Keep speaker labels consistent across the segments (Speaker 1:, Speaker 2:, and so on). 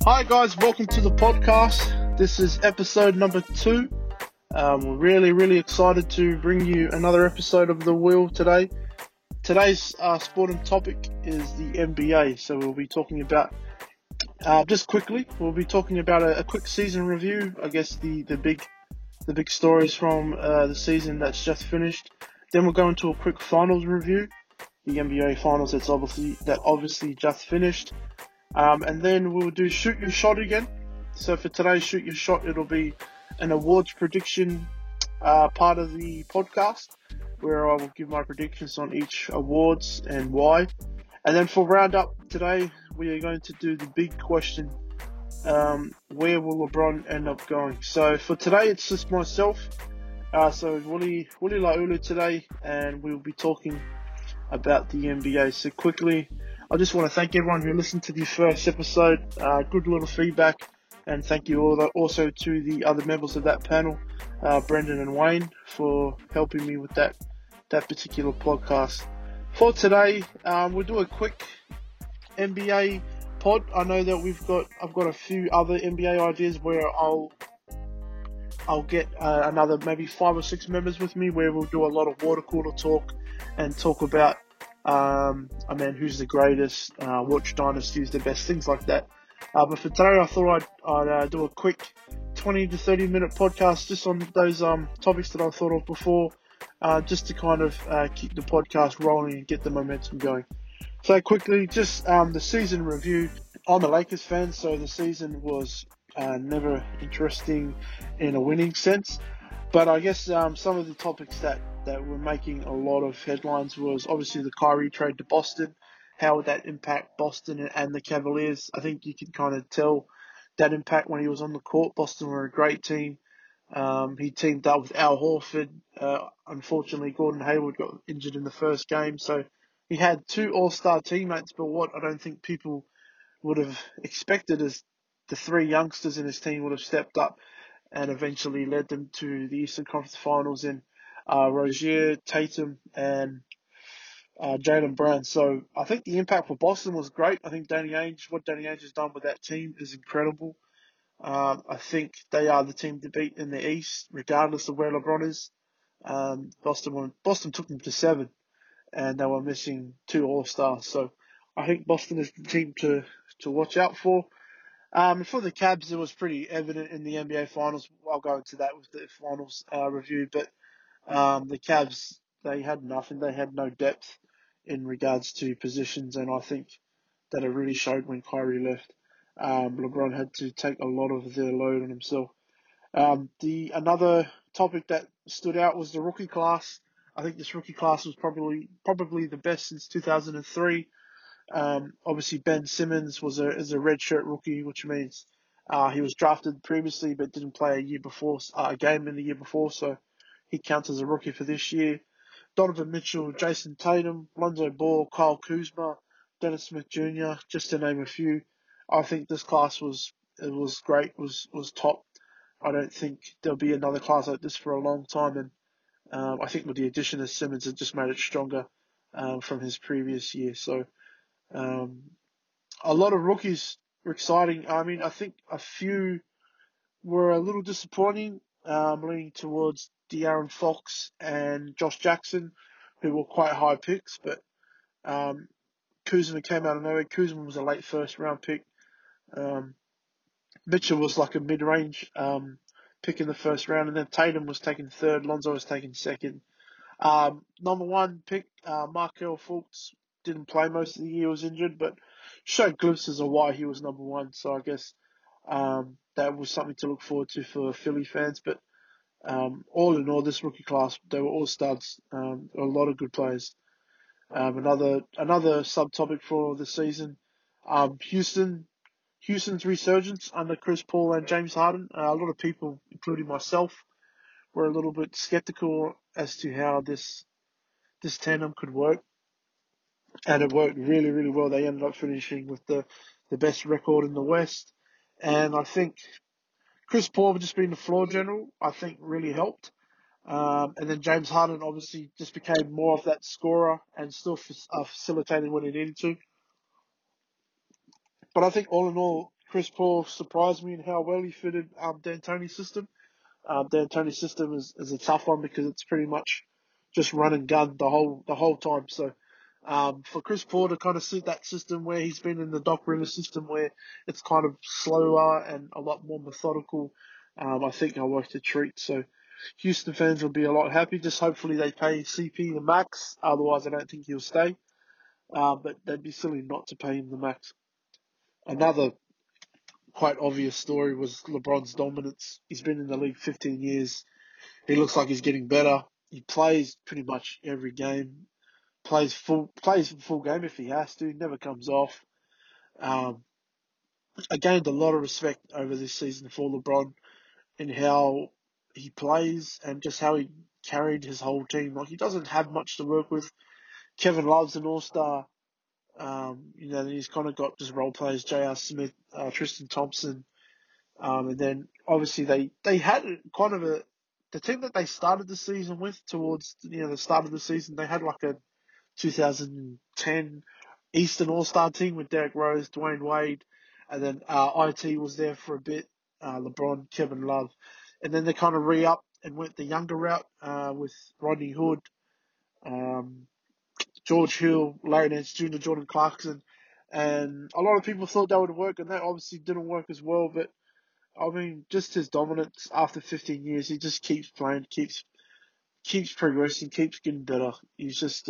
Speaker 1: Hi guys, welcome to the podcast. This is episode number 2. We're really excited to bring you another episode of The Wheel today. Today's sporting topic is the NBA. So we'll be talking about, we'll be talking about a quick season review. I guess the big stories from the season that's just finished. Then we'll go into a quick finals review, the NBA finals that obviously just finished. And then we'll do Shoot Your Shot again. So for today's Shoot Your Shot, it'll be an awards prediction part of the podcast, where I will give my predictions on each awards and why. And then for roundup today, we are going to do the big question, where will LeBron end up going? So for today, it's just myself. So Willie Laulu today, and we'll be talking about the NBA. So quickly, I just want to thank everyone who listened to the first episode. Good little feedback, and thank you also to the other members of that panel, Brendan and Wayne, for helping me with that particular podcast. For today, we'll do a quick NBA pod. I know that I've got a few other NBA ideas where I'll get another maybe 5 or 6 members with me, where we'll do a lot of water cooler talk and talk about who's the greatest, which dynasty is the best, things like that. But for today, I thought I'd do a quick 20 to 30 minute podcast just on those topics that I thought of before, just to kind of keep the podcast rolling and get the momentum going. So quickly, just the season review. I'm a Lakers fan, so the season was never interesting in a winning sense. But I guess some of the topics that were making a lot of headlines was obviously the Kyrie trade to Boston. How would that impact Boston and the Cavaliers? I think you can kind of tell that impact when he was on the court. Boston were a great team. He teamed up with Al Horford. Unfortunately, Gordon Hayward got injured in the first game, so he had 2 all-star teammates. But what I don't think people would have expected is the 3 youngsters in his team would have stepped up and eventually led them to the Eastern Conference Finals in Rozier, Tatum, and Jaylen Brown. So I think the impact for Boston was great. I think what Danny Ainge has done with that team is incredible. I think they are the team to beat in the East, regardless of where LeBron is. Boston took them to 7, and they were missing 2 All-Stars. So I think Boston is the team to watch out for. For the Cavs, it was pretty evident in the NBA Finals. I'll go into that with the Finals review. But the Cavs, they had nothing. They had no depth in regards to positions, and I think that it really showed when Kyrie left. LeBron had to take a lot of the load on himself. Another topic that stood out was the rookie class. I think this rookie class was probably the best since 2003. Obviously, Ben Simmons is a redshirt rookie, which means he was drafted previously but didn't play a game in the year before, so he counts as a rookie for this year. Donovan Mitchell, Jason Tatum, Lonzo Ball, Kyle Kuzma, Dennis Smith Jr., just to name a few. I think this class was great, was top. I don't think there'll be another class like this for a long time, and I think with the addition of Simmons, it just made it stronger from his previous year. So a lot of rookies were exciting. I mean, I think a few were a little disappointing, leaning towards De'Aaron Fox and Josh Jackson, who were quite high picks. But Kuzma came out of nowhere. Kuzma was a late first round pick. Mitchell was like a mid-range pick in the first round, and then Tatum was taken 3rd. Lonzo was taken 2nd. Number 1 pick, Markelle Fultz, didn't play most of the year, was injured, but showed glimpses of why he was number 1. So I guess that was something to look forward to for Philly fans. But all in all, this rookie class, they were all studs. A lot of good players. Another subtopic for the season, Houston's resurgence under Chris Paul and James Harden. A lot of people, including myself, were a little bit skeptical as to how this tandem could work, and it worked really well. They ended up finishing with the best record in the West, and I think Chris Paul just being the floor general, I think really helped. And then James Harden obviously just became more of that scorer and still facilitating when he needed to. But I think all in all, Chris Paul surprised me in how well he fitted D'Antoni's system. D'Antoni's system is a tough one because it's pretty much just run and gun the whole time. So for Chris Paul to kind of suit that system where he's been in the Doc Rivers system where it's kind of slower and a lot more methodical, I think I worked a treat. So Houston fans will be a lot happy. Just hopefully they pay CP the max. Otherwise, I don't think he'll stay. But they'd be silly not to pay him the max. Another quite obvious story was LeBron's dominance. He's been in the league 15 years. He looks like he's getting better. He plays pretty much every game. Plays full game if he has to. Never comes off. Um, I gained a lot of respect over this season for LeBron in how he plays and just how he carried his whole team. Like he doesn't have much to work with. Kevin Love's an all-star. Then he's kind of got just role players, J.R. Smith, Tristan Thompson, and then obviously they had kind of the team that they started the season with towards the start of the season. They had like a 2010 Eastern All-Star team with Derrick Rose, Dwayne Wade, and then IT was there for a bit, LeBron, Kevin Love, and then they kind of re-upped and went the younger route with Rodney Hood, um, George Hill, Larry Nance Jr., Jordan Clarkson, and a lot of people thought that would work, and that obviously didn't work as well. But I mean, just his dominance after 15 years, he just keeps playing, keeps progressing, keeps getting better. He's just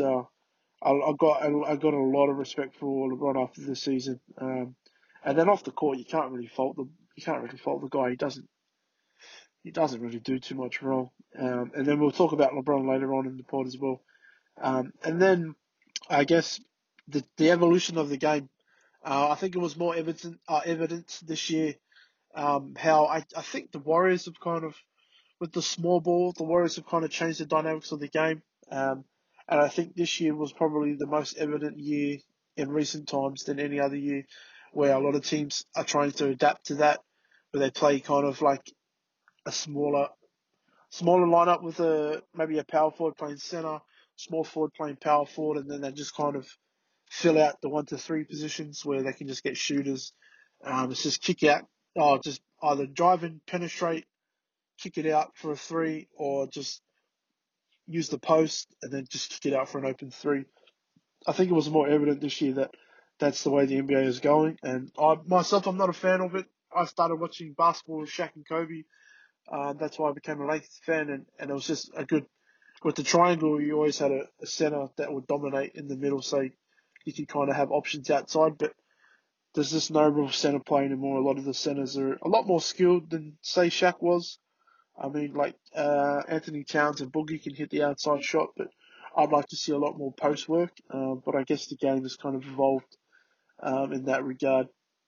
Speaker 1: I got a lot of respect for LeBron after this season. And then off the court, you can't really fault the guy. He doesn't really do too much wrong. And then we'll talk about LeBron later on in the pod as well. And then I guess the evolution of the game. I think it was more evident this year. How I think the Warriors have kind of, with the small ball, the Warriors have kind of changed the dynamics of the game. And I think this year was probably the most evident year in recent times than any other year, where a lot of teams are trying to adapt to that, where they play kind of like a smaller lineup with maybe a power forward playing center, small forward playing power forward, and then they just kind of fill out the 1 to 3 positions where they can just get shooters. It's just kick out, just either drive and penetrate, kick it out for a 3, or just use the post and then just kick it out for an open 3. I think it was more evident this year that that's the way the NBA is going. And I'm not a fan of it. I started watching basketball with Shaq and Kobe. That's why I became a Lakers fan, and it was just a good. With the triangle, you always had a center that would dominate in the middle, so you could kind of have options outside. But there's just no real center play anymore. A lot of the centers are a lot more skilled than, say, Shaq was. I mean, like Anthony Towns and Boogie can hit the outside shot, but I'd like to see a lot more post work. But I guess the game has kind of evolved in that regard.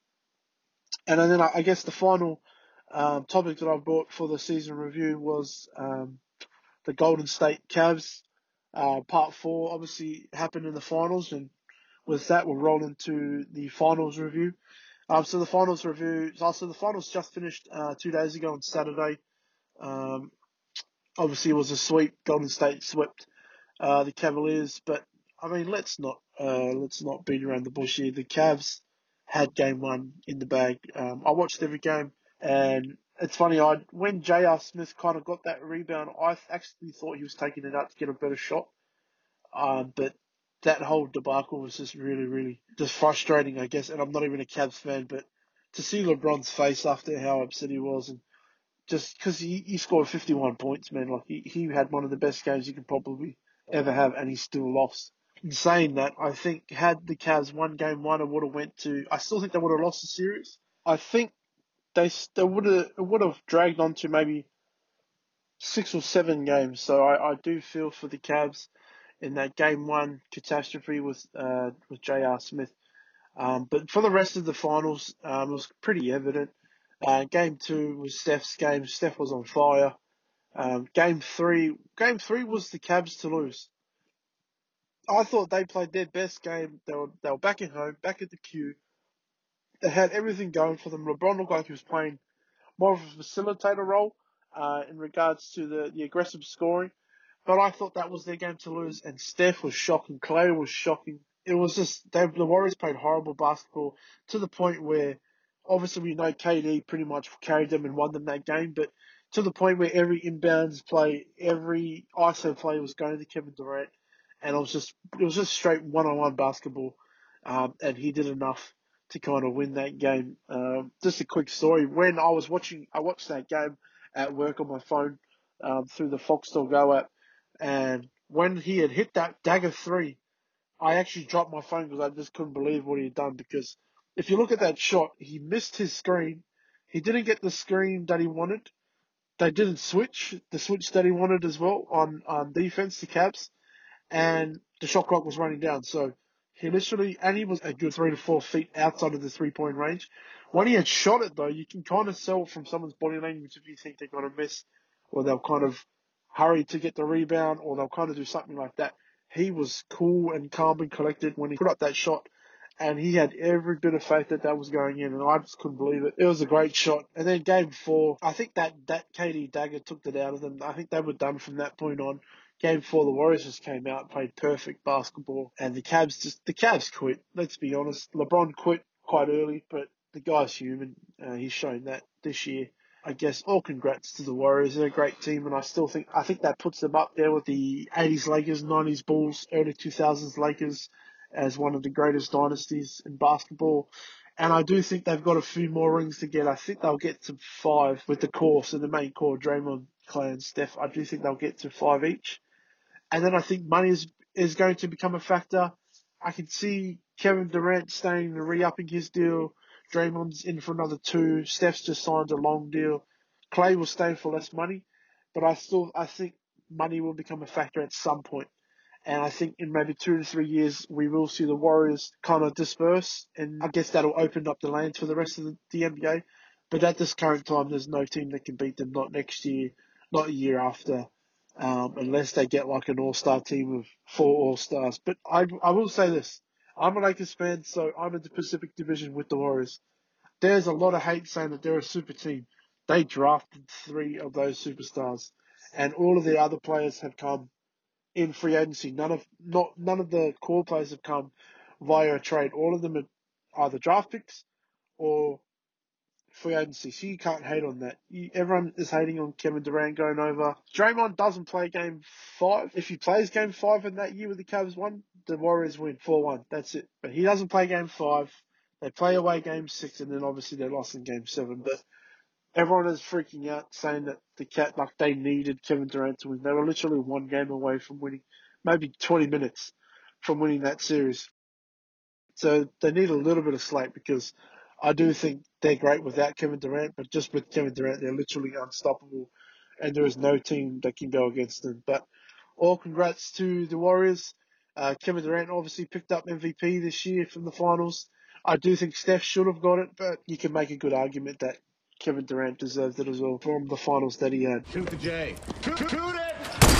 Speaker 1: And then I guess the final topic that I brought for the season review was the Golden State Cavs. Part 4 obviously happened in the finals, and with that we'll roll into the finals review. So the finals just finished 2 days ago on Saturday. Um, Obviously, it was a sweep. Golden State swept the Cavaliers, but I mean, let's not beat around the bush here. The Cavs had game 1 in the bag. I watched every game, and it's funny. When J.R. Smith kind of got that rebound, I actually thought he was taking it out to get a better shot. But that whole debacle was just really, really just frustrating, I guess. And I'm not even a Cavs fan, but to see LeBron's face after how upset he was, and just because he scored 51 points, man. Like, he had one of the best games you could probably ever have, and he still lost. In saying that, I think had the Cavs won game 1, I still think they would have lost the series. I think they would have dragged on to maybe 6 or 7 games. So I do feel for the Cavs in that game 1 catastrophe with J.R. Smith. But for the rest of the finals, it was pretty evident. Game 2 was Steph's game. Steph was on fire. Game three was the Cavs to lose. I thought they played their best game. They were back at home, back at the Q. They had everything going for them. LeBron looked like he was playing more of a facilitator role in regards to the aggressive scoring. But I thought that was their game to lose. And Steph was shocking. Clay was shocking. It was just the Warriors played horrible basketball to the point where obviously we know KD pretty much carried them and won them that game, but to the point where every inbounds play, every ISO play was going to Kevin Durant, and it was just straight one-on-one basketball, and he did enough to kind of win that game. Just a quick story: when I watched that game at work on my phone through the Foxtel Go app, and when he had hit that dagger three, I actually dropped my phone because I just couldn't believe what he had done. Because if you look at that shot, he missed his screen. He didn't get the screen that he wanted. They didn't switch the switch that he wanted as well on defense, the Cavs, and the shot clock was running down. So he was a good 3 to 4 feet outside of the 3 point range. When he had shot it though, you can kind of tell from someone's body language if you think they're going to miss, or they'll kind of hurry to get the rebound, or they'll kind of do something like that. He was cool and calm and collected when he put up that shot, and he had every bit of faith that was going in, and I just couldn't believe it. It was a great shot. And then game four, I think that KD dagger took it out of them. I think they were done from that point on. Game four, the Warriors just came out, played perfect basketball, and the Cavs quit. Let's be honest. LeBron quit quite early, but the guy's human. He's shown that this year. I guess all congrats to the Warriors. They're a great team, and I think that puts them up there with the 80s Lakers, 90s Bulls, early 2000s Lakers as one of the greatest dynasties in basketball. And I do think they've got a few more rings to get. I think they'll get to 5 with the core, so the main core, Draymond, Clay, and Steph. I do think they'll get to 5 each. And then I think money is going to become a factor. I can see Kevin Durant staying and re-upping his deal. Draymond's in for another 2. Steph's just signed a long deal. Clay will stay for less money, but I think money will become a factor at some point. And I think in maybe 2 to 3 years, we will see the Warriors kind of disperse. And I guess that'll open up the lanes for the rest of the NBA. But at this current time, there's no team that can beat them, not next year, not a year after, unless they get like an all-star team of 4 all-stars. But I will say this. I'm a Lakers fan, so I'm in the Pacific Division with the Warriors. There's a lot of hate saying that they're a super team. They drafted 3 of those superstars, and all of the other players have come in free agency. None of the core players have come via a trade. All of them are either draft picks or free agency. So you can't hate on that. Everyone is hating on Kevin Durant going over. Draymond doesn't play game 5. If he plays game 5 in that year with the Cavs won, the Warriors win 4-1. That's it. But he doesn't play game 5. They play away game 6, and then obviously they lost in game 7. But everyone is freaking out, saying that they needed Kevin Durant to win. They were literally 1 game away from winning, maybe 20 minutes from winning that series. So they need a little bit of slack, because I do think they're great without Kevin Durant, but just with Kevin Durant, they're literally unstoppable, and there is no team that can go against them. But all congrats to the Warriors. Kevin Durant obviously picked up MVP this year from the finals. I do think Steph should have got it, but you can make a good argument that Kevin Durant deserved it as well from the finals that he had.
Speaker 2: Shoot the J. Shoot it!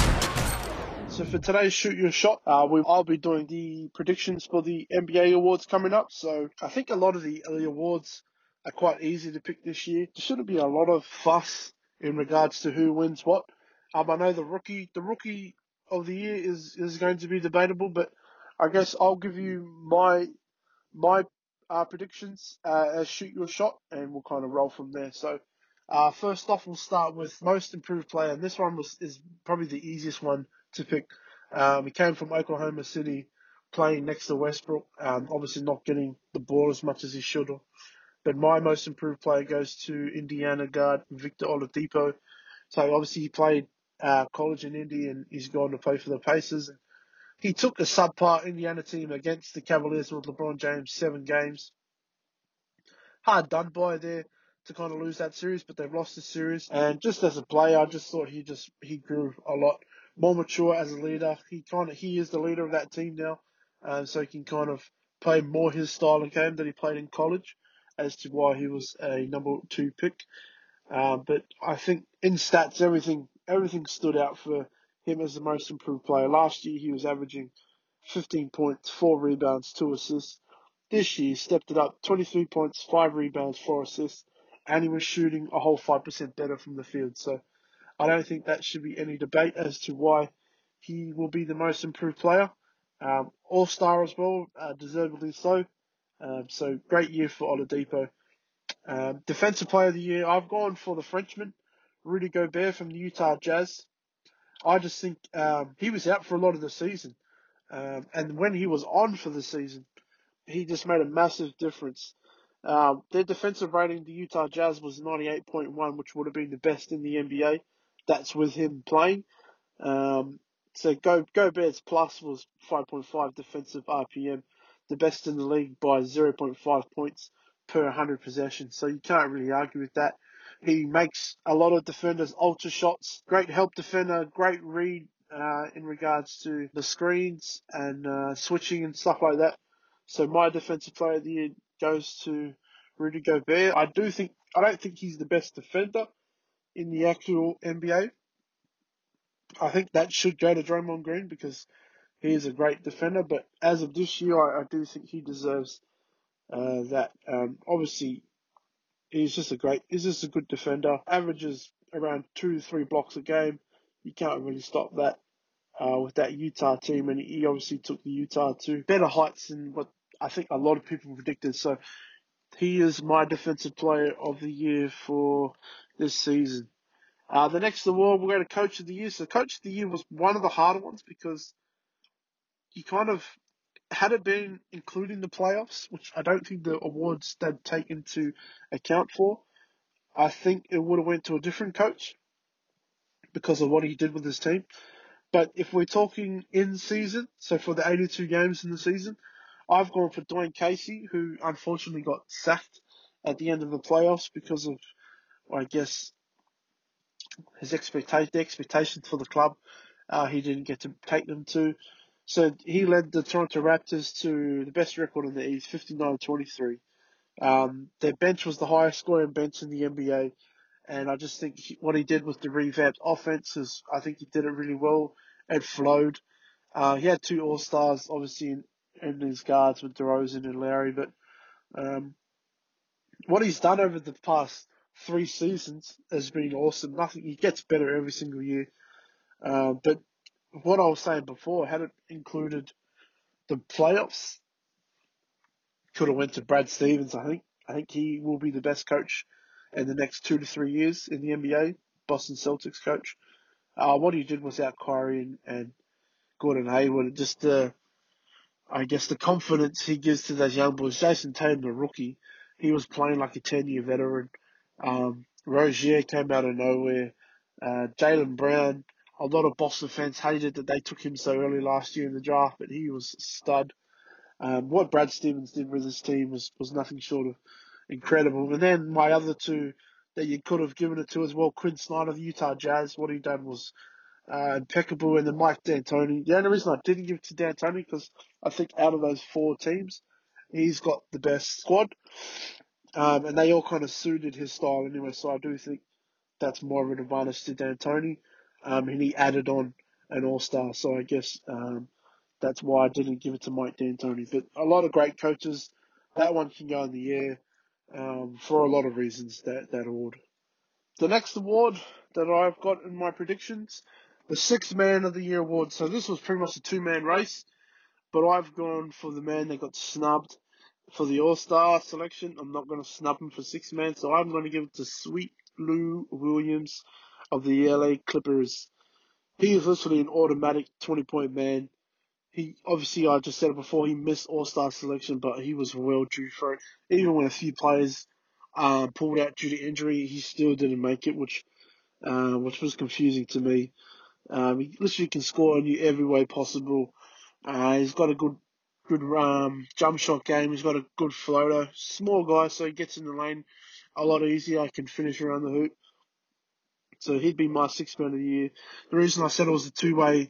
Speaker 1: So for today's Shoot Your Shot, I'll be doing the predictions for the NBA awards coming up. So I think a lot of the awards are quite easy to pick this year. There shouldn't be a lot of fuss in regards to who wins what. I know the rookie of the year is going to be debatable, but I guess I'll give you my predictions as Shoot Your Shot, and we'll kind of roll from there. So first off, we'll start with most improved player, and this one is probably the easiest one to pick. He came from Oklahoma City, playing next to Westbrook, obviously not getting the ball as much as he should have. But my most improved player goes to Indiana guard Victor Oladipo. So obviously he played college in Indy, and he's gone to play for the Pacers. He took a subpar Indiana team against the Cavaliers with LeBron James, 7 games. Hard done by there to kind of lose that series, but they've lost the series. And just as a player, I just thought he grew a lot more mature as a leader. He is the leader of that team now, so he can kind of play more his style of game that he played in college, as to why he was a number 2 pick. But I think in stats, everything stood out for him as the most improved player. Last year, he was averaging 15 points, 4 rebounds, 2 assists. This year, he stepped it up, 23 points, 5 rebounds, 4 assists, and he was shooting a whole 5% better from the field. So I don't think that should be any debate as to why he will be the most improved player. All-star as well, deservedly so. So great year for Oladipo. Defensive Player of the Year, I've gone for the Frenchman, Rudy Gobert from the Utah Jazz. I just think he was out for a lot of the season. And when he was on for the season, he just made a massive difference. Their defensive rating, the Utah Jazz, was 98.1, which would have been the best in the NBA. That's with him playing. So Gobert's plus was 5.5 defensive RPM, the best in the league by 0.5 points per 100 possessions. So you can't really argue with that. He makes a lot of defenders alter shots. Great help defender, great read in regards to the screens and switching and stuff like that. So my defensive player of the year goes to Rudy Gobert. I don't think he's the best defender in the actual NBA. I think that should go to Draymond Green because he is a great defender. But as of this year, I do think he deserves that. Obviously, he's just a good defender. Averages around 2 to 3 blocks a game. You can't really stop that with that Utah team, and he obviously took the Utah to better heights than what I think a lot of people predicted. So he is my defensive player of the year for this season. The next award, we'll go to Coach of the Year. So Coach of the Year was one of the harder ones because you kind of, had it been including the playoffs, which I don't think the awards they'd take into account for, I think it would have went to a different coach because of what he did with his team. But if we're talking in season, so for the 82 games in the season, I've gone for Dwayne Casey, who unfortunately got sacked at the end of the playoffs because of, I guess, the expectations for the club. He didn't get to take them to. So he led the Toronto Raptors to the best record in the East, 59-23. Their bench was the highest scoring bench in the NBA. And I just think what he did with the revamped offense I think he did it really well. It flowed. He had 2 All-Stars, obviously, in his guards with DeRozan and Larry. But what he's done over the past 3 seasons has been awesome. He gets better every single year. But what I was saying before, had it included the playoffs, could have went to Brad Stevens, I think. I think he will be the best coach in the next 2 to 3 years in the NBA, Boston Celtics coach. What he did without Kyrie and Gordon Hayward, just I guess the confidence he gives to those young boys. Jason Tatum, the rookie, he was playing like a 10-year veteran. Rozier came out of nowhere. Jaylen Brown, a lot of Boston fans hated that they took him so early last year in the draft, but he was a stud. What Brad Stevens did with his team was nothing short of incredible. And then my other 2 that you could have given it to as well, Quinn Snyder of the Utah Jazz, what he done was impeccable. And then Mike D'Antoni. The only reason I didn't give it to D'Antoni because I think out of those 4 teams, he's got the best squad. And they all kind of suited his style anyway. So I do think that's more of an advantage to D'Antoni. And he added on an All-Star. So I guess that's why I didn't give it to Mike D'Antoni. But a lot of great coaches. That one can go in the air for a lot of reasons, that award. The next award that I've got in my predictions, the Sixth Man of the Year award. So this was pretty much a 2-man race, but I've gone for the man that got snubbed for the All-Star selection. I'm not going to snub him for Sixth Man, so I'm going to give it to Sweet Lou Williams of the LA Clippers. He is literally an automatic 20-point man. He obviously, I just said it before, he missed All-Star selection, but he was well due for it. Even when a few players pulled out due to injury, he still didn't make it, which was confusing to me. He literally can score on you every way possible. He's got a good jump shot game. He's got a good floater. Small guy, so he gets in the lane a lot easier. I can finish around the hoop. So he'd be my Sixth Man of the Year. The reason I said it was a two-way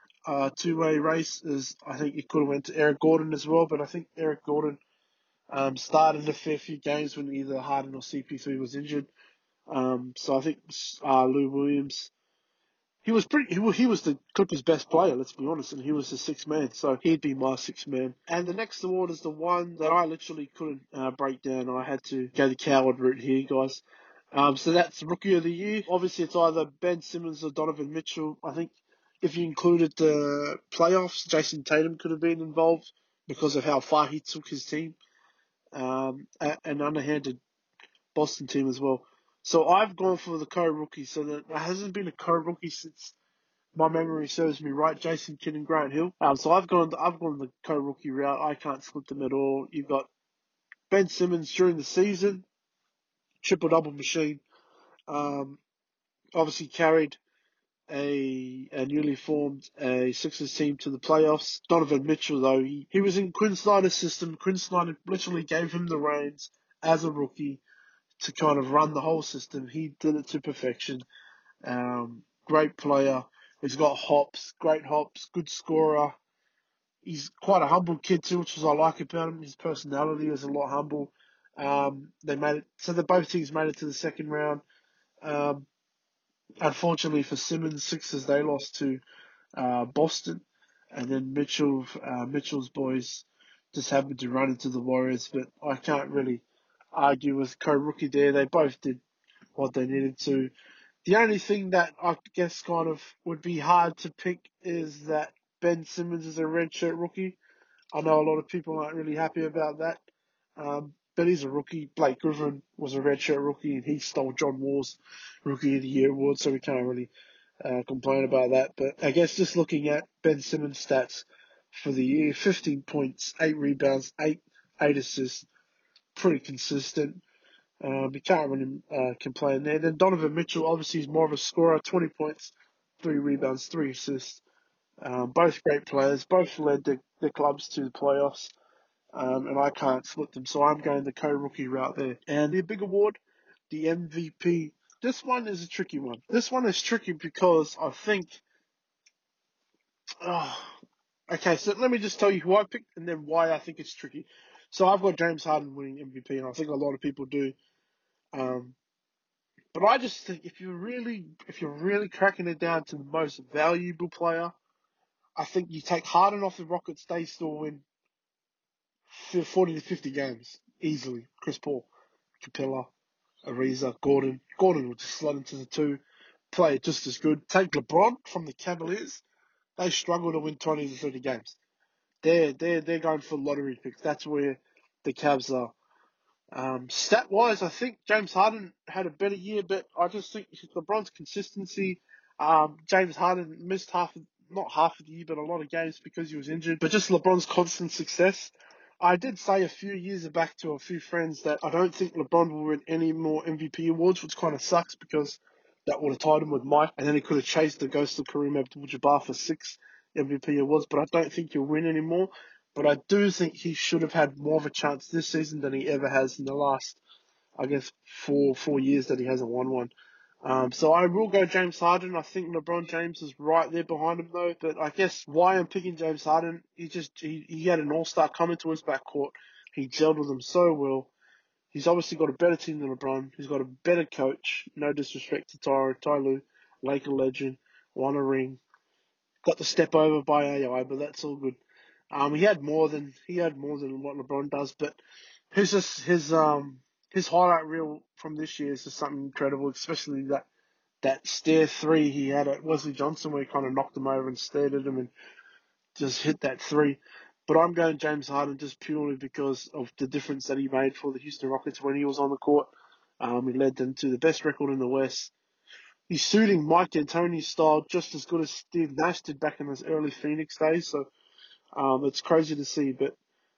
Speaker 1: race is I think it could have went to Eric Gordon as well, but I think Eric Gordon started a fair few games when either Harden or CP3 was injured. So I think Lou Williams, he was the Clippers' best player, let's be honest, and he was the Sixth Man, so he'd be my Sixth Man. And the next award is the one that I literally couldn't break down. I had to go the coward route here, guys. So that's Rookie of the Year. Obviously, it's either Ben Simmons or Donovan Mitchell. I think if you included the playoffs, Jason Tatum could have been involved because of how far he took his team. An underhanded Boston team as well. So I've gone for the co-rookie. So there hasn't been a co-rookie since my memory serves me right. Jason Kidd and Grant Hill. So I've gone the co-rookie route. I can't split them at all. You've got Ben Simmons during the season, triple double machine. Obviously carried a newly formed Sixers team to the playoffs. Donovan Mitchell, though, he was in Quinn Snyder's system. Quinn Snyder literally gave him the reins as a rookie to kind of run the whole system. He did it to perfection. Great player. He's got hops, great hops, good scorer. He's quite a humble kid too, which is what I like about him. His personality is a lot humble. They made it, so the both teams made it to the second round. Unfortunately for Simmons, Sixers, they lost to Boston, and then Mitchell's boys just happened to run into the Warriors. But I can't really argue with co-rookie there. They both did what they needed to. The only thing that I guess kind of would be hard to pick is that Ben Simmons is a redshirt rookie. I know a lot of people aren't really happy about that. But he's a rookie. Blake Griffin was a redshirt rookie, and he stole John Wall's Rookie of the Year award, so we can't really complain about that. But I guess just looking at Ben Simmons' stats for the year, 15 points, 8 rebounds, 8 assists, pretty consistent. You can't really complain there. Then Donovan Mitchell, obviously, is more of a scorer, 20 points, 3 rebounds, 3 assists. Both great players, both led the clubs to the playoffs. And I can't split them, so I'm going the co-rookie route there. And the big award, the MVP. This one is a tricky one. This one is tricky because I think. Okay, so let me just tell you who I picked and then why I think it's tricky. So I've got James Harden winning MVP, and I think a lot of people do. But I just think if you're really cracking it down to the most valuable player, I think you take Harden off the Rockets, they still win 40 to 50 games easily. Chris Paul, Capella, Ariza, Gordon. Gordon will just slot into the 2, play just as good. Take LeBron from the Cavaliers. They struggle to win 20 to 30 games. They're going for lottery picks. That's where the Cavs are. Stat-wise, I think James Harden had a better year, but I just think LeBron's consistency. James Harden missed not half of the year, but a lot of games because he was injured. But just LeBron's constant success. I did say a few years back to a few friends that I don't think LeBron will win any more MVP awards, which kind of sucks because that would have tied him with Mike, and then he could have chased the ghost of Kareem Abdul-Jabbar for 6 MVP awards. But I don't think he'll win anymore. But I do think he should have had more of a chance this season than he ever has in the last, I guess, four years that he hasn't won one. So I will go James Harden. I think LeBron James is right there behind him though. But I guess why I'm picking James Harden, he had an all-star coming to his backcourt. He gelled with them so well. He's obviously got a better team than LeBron. He's got a better coach. No disrespect to Ty Lue, Laker legend, won a ring. Got the step over by AI, but that's all good. He had more than what LeBron does, but his highlight reel from this year is just something incredible, especially that stare 3 he had at Wesley Johnson where he kind of knocked him over and stared at him and just hit that 3. But I'm going James Harden just purely because of the difference that he made for the Houston Rockets when he was on the court. He led them to the best record in the West. He's suiting Mike D'Antoni's style just as good as Steve Nash did back in his early Phoenix days. So it's crazy to see, but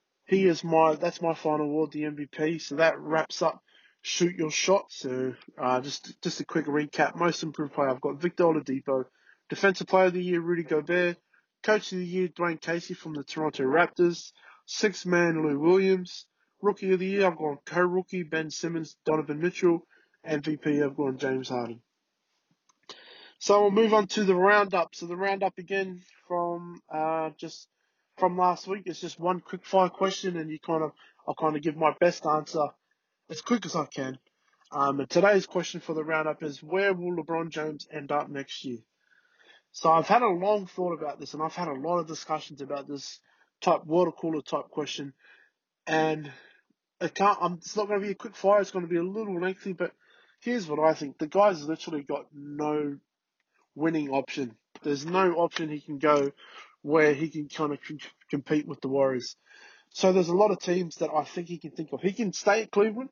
Speaker 1: that's my final award, the MVP. So that wraps up Shoot Your Shot. So just a quick recap. Most improved player, I've got Victor Oladipo. Defensive player of the year, Rudy Gobert. Coach of the year, Dwayne Casey from the Toronto Raptors. Sixth man, Lou Williams. Rookie of the year, I've gone co-rookie, Ben Simmons, Donovan Mitchell. MVP, I've gone James Harden. So we'll move on to the roundup. So the roundup again from last week. It's just one quick fire question, and I'll kind of give my best answer as quick as I can. And today's question for the roundup is, where will LeBron James end up next year? So I've had a long thought about this, and I've had a lot of discussions about this type water cooler type question, and it's not going to be a quick fire. It's going to be a little lengthy, but here's what I think: the guy's literally got no winning option. There's no option he can go where he can kind of compete with the Warriors. So there's a lot of teams that I think he can think of. He can stay at Cleveland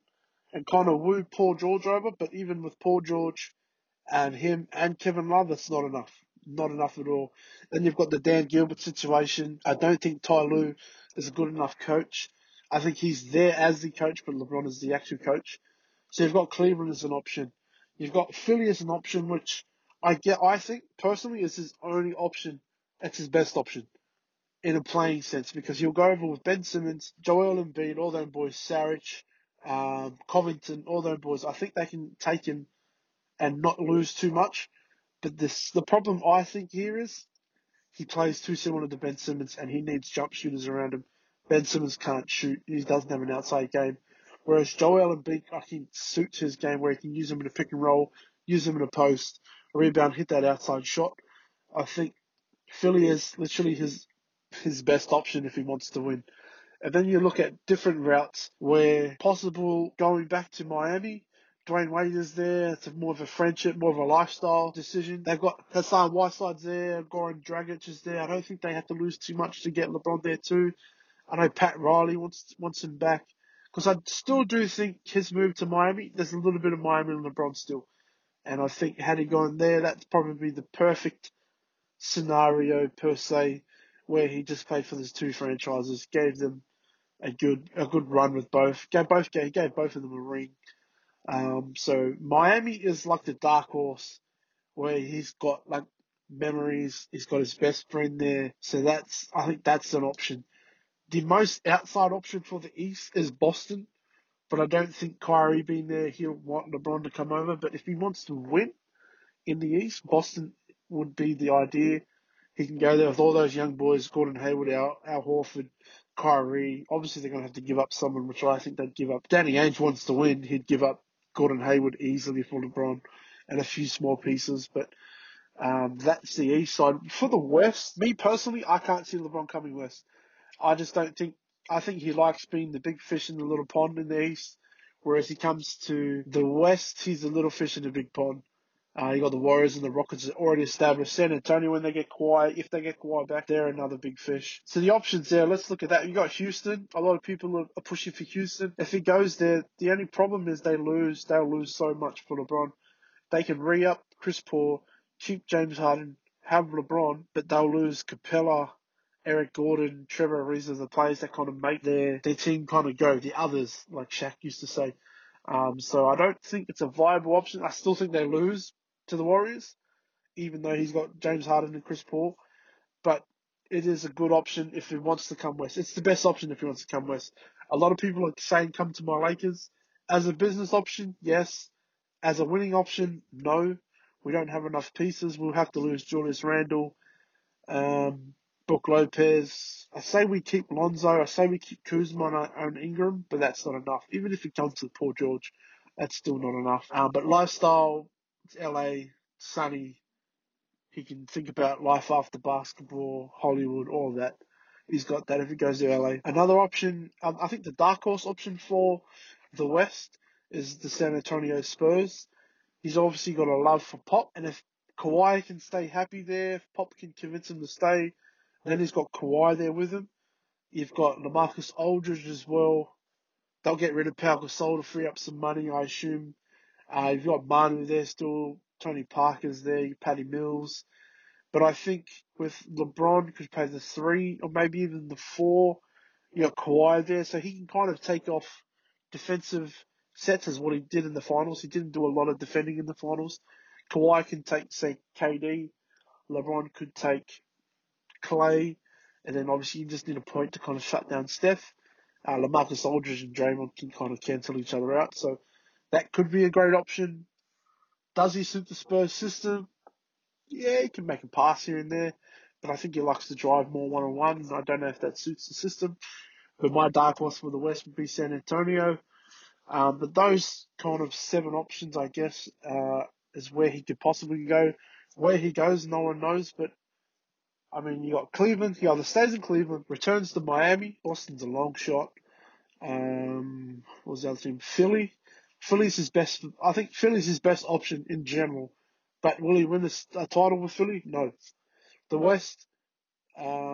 Speaker 1: and kind of woo Paul George over. But even with Paul George and him and Kevin Love, that's not enough. Not enough at all. Then you've got the Dan Gilbert situation. I don't think Ty Lue is a good enough coach. I think he's there as the coach, but LeBron is the actual coach. So you've got Cleveland as an option. You've got Philly as an option, which I think personally is his only option. It's his best option in a playing sense because he'll go over with Ben Simmons, Joel Embiid, all those boys, Saric, Covington, all those boys. I think they can take him and not lose too much. But the problem I think here is he plays too similar to Ben Simmons and he needs jump shooters around him. Ben Simmons can't shoot. He doesn't have an outside game. Whereas Joel Embiid, I think, suits his game where he can use him in a pick and roll, use him in a post, rebound, hit that outside shot. I think Philly is literally his best option if he wants to win. And then you look at different routes where possible going back to Miami. Dwayne Wade is there. It's more of a friendship, more of a lifestyle decision. They've got Hassan Whiteside's there. Goran Dragic is there. I don't think they have to lose too much to get LeBron there too. I know Pat Riley wants him back. Because I still do think his move to Miami, there's a little bit of Miami and LeBron still. And I think had he gone there, that's probably the perfect scenario per se, where he just played for those two franchises, gave them a good run with both. He gave both of them a ring. So Miami is like the dark horse where he's got like memories. He's got his best friend there. So I think that's an option. The most outside option for the East is Boston, but I don't think Kyrie being there, he'll want LeBron to come over. But if he wants to win in the East, Boston would be the idea. He can go there with all those young boys, Gordon Hayward, Al Horford, Kyrie. Obviously, they're going to have to give up someone, which I think they'd give up. Danny Ainge wants to win. He'd give up Gordon Hayward easily for LeBron and a few small pieces. But that's the East side. For the West, me personally, I can't see LeBron coming West. I just don't think. I think he likes being the big fish in the little pond in the East, whereas he comes to the West, he's the little fish in the big pond. You got the Warriors and the Rockets already established. San Antonio, when they get Kawhi, if they get Kawhi back, they're another big fish. So the options there, let's look at that. You got Houston. A lot of people are pushing for Houston. If he goes there, the only problem is they'll lose so much for LeBron. They can re-up Chris Paul, keep James Harden, have LeBron, but they'll lose Capella, Eric Gordon, Trevor Ariza, the players that kind of make their team kind of go. The others, like Shaq used to say. So I don't think it's a viable option. I still think they lose to the Warriors, even though he's got James Harden and Chris Paul. But it is a good option if he wants to come west. It's the best option if he wants to come west. A lot of people are saying come to my Lakers. As a business option, yes. As a winning option, no. We don't have enough pieces. We'll have to lose Julius Randle, Brook Lopez. I say we keep Lonzo. I say we keep Kuzma and Ingram, but that's not enough. Even if he comes to Paul George, that's still not enough. But lifestyle, it's LA, sunny. He can think about life after basketball, Hollywood, all of that. He's got that if he goes to LA. Another option, I think the dark horse option for the West is the San Antonio Spurs. He's obviously got a love for Pop, and if Kawhi can stay happy there, if Pop can convince him to stay, then he's got Kawhi there with him. You've got LaMarcus Aldridge as well. They'll get rid of Pau Gasol to free up some money, I assume. You've got Manu there still. Tony Parker's there. Patty Mills. But I think with LeBron, could play the 3 or maybe even the 4. You got Kawhi there, so he can kind of take off defensive sets as what he did in the finals. He didn't do a lot of defending in the finals. Kawhi can take, say, KD. LeBron could take Clay. And then obviously you just need a point to kind of shut down Steph. LaMarcus Aldridge and Draymond can kind of cancel each other out. So that could be a great option. Does he suit the Spurs system? Yeah, he can make a pass here and there, but I think he likes to drive more one-on-one. I don't know if that suits the system. But my dark horse for the West would be San Antonio. But those kind of 7 options, I guess, is where he could possibly go. Where he goes, no one knows. But, I mean, you got Cleveland. He either stays in Cleveland, returns to Miami. Boston's a long shot. What was the other team? Philly. Philly's his best. I think Philly's his best option in general. But will he win a title with Philly? No. The West,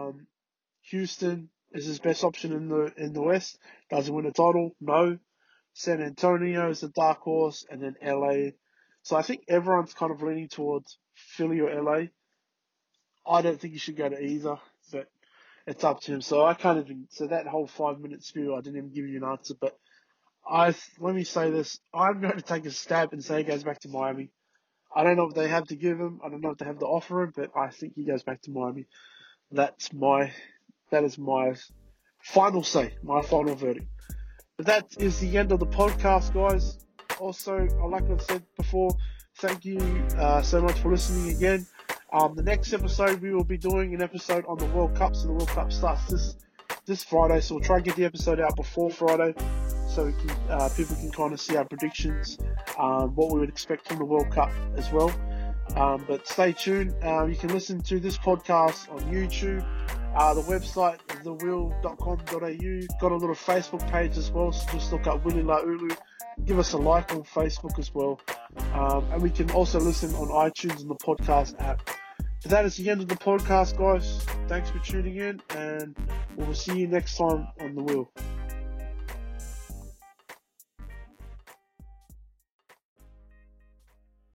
Speaker 1: Houston is his best option in the West. Does he win a title? No. San Antonio is a dark horse, and then LA. So I think everyone's kind of leaning towards Philly or LA. I don't think you should go to either, but it's up to him. So I can't even. So that whole 5 minute spiel, I didn't even give you an answer. But let me say this: I'm going to take a stab and say he goes back to Miami. I don't know what they have to give him. I don't know what they have to offer him, but I think he goes back to Miami. That is my final say, my final verdict. But that is the end of the podcast, guys. Also, like I said before, thank you so much for listening again. The next episode, we will be doing an episode on the World Cup. So the World Cup starts this Friday. So we'll try and get the episode out before Friday, so we can people can kind of see our predictions, what we would expect from the World Cup as well. But stay tuned. You can listen to this podcast on YouTube. The website is thewheel.com.au. Got a little Facebook page as well, so just look up Willie Laulu. Give us a like on Facebook as well. And we can also listen on iTunes and the podcast app. But that is the end of the podcast, guys. Thanks for tuning in, and we'll see you next time on The Wheel.